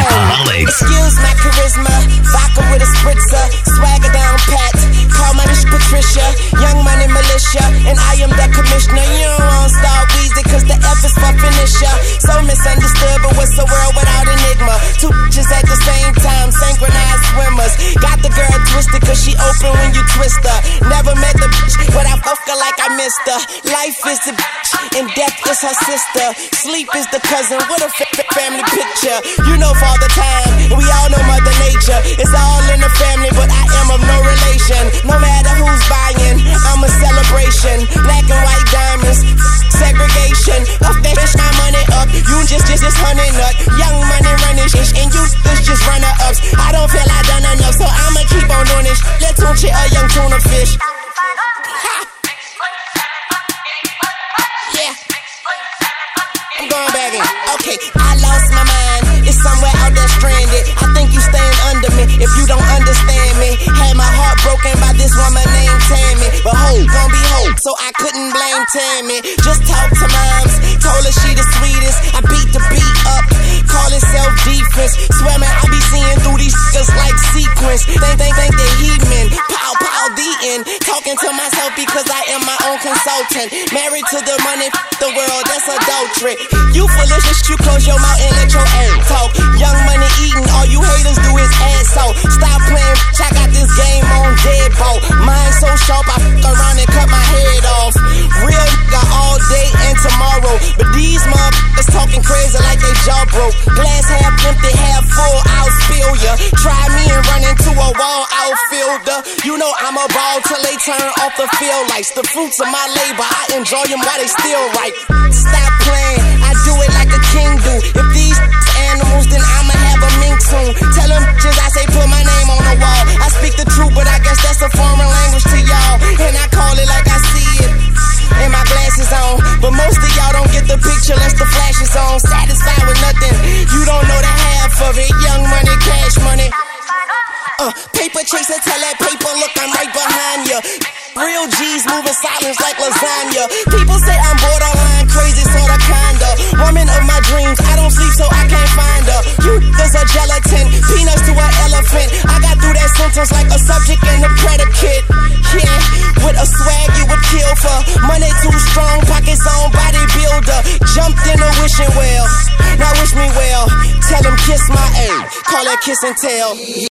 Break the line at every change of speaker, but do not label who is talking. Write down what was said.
Excuse my charisma, vodka with a spritzer, swagger down pat. Call my bitch Patricia, young money militia, and I am the commissioner. You don't want Star Weezy, cause the F is for finisher. So misunderstood, but what's the world without enigma? Two bitches at the same time, synchronized swimmers. Got the girl twisted, cause she open when you twist her. Never met the bitch, but I fuck her like I missed her. Life is the bitch, and death is her sister. Sleep is the cousin, what a family picture. You know Father Time, and we all know Mother Nature. It's all in the family, but I am of no relation. No matter who's buying, I'm a celebration. Black and white diamonds, segregation. Up that bitch, my money up. You just honey nut. Young money running shit, and you just runner ups. I don't feel I done enough, so I'ma keep on doing this. Let's tunch it, a young tuna fish. Yeah, I'm going back in. Okay, I lost my mind. It's somewhere out there stranded. I think you staying under me if you don't understand me. Had my heart broken by this woman named Tammy, but hoe gon' be hoe, so I couldn't blame Tammy. Just talk to moms, told her she the sweetest. I beat the beat up, call it self-defense. Swear man, I be seeing through these niggas like sequence. Think they heathen, pow the end. Talking to myself because I am my own consultant. Married to the money, the world, that's adultery. You foolish, you close your mouth and let your ass talk. Young money eating, all you haters do is ass out. Stop playing, I got this game on deadbolt. Mine so sharp, I fuck around and cut my head off. Real nigga all day and tomorrow, but these motherfuckers talking crazy like they jaw broke. Glass half empty, half full, I'll spill ya. Try me and run into a wall outfielder. You know I'm a ball till they turn off the field lights. The fruits of my labor, I enjoy them while they still ripe. Stop playing, I do it like a king do. If these animals, then I'ma have a mink soon. Tell them bitches I say put my name on the wall. I speak the truth, but I guess that's a foreign language to y'all, and I call it like I see it. And my glasses on, but most of y'all don't get the picture unless the flash is on. Satisfied with nothing, you don't know the half of it. Young money, cash money. Paper chaser, tell that paper, look, I'm right behind ya. Real G's moving silence like lasagna. People say I'm borderline crazy, sorta kinda. Woman of my dreams, I don't sleep so I can't find her. You niggas are gelatin, peanuts to an elephant. I got through that sentence like a subject and a predicate. Yeah, with a swag you would kill for. Money too strong, pockets on bodybuilder. Jumped in a wishing well, now wish me well. Tell him kiss my A, call that kiss and tell.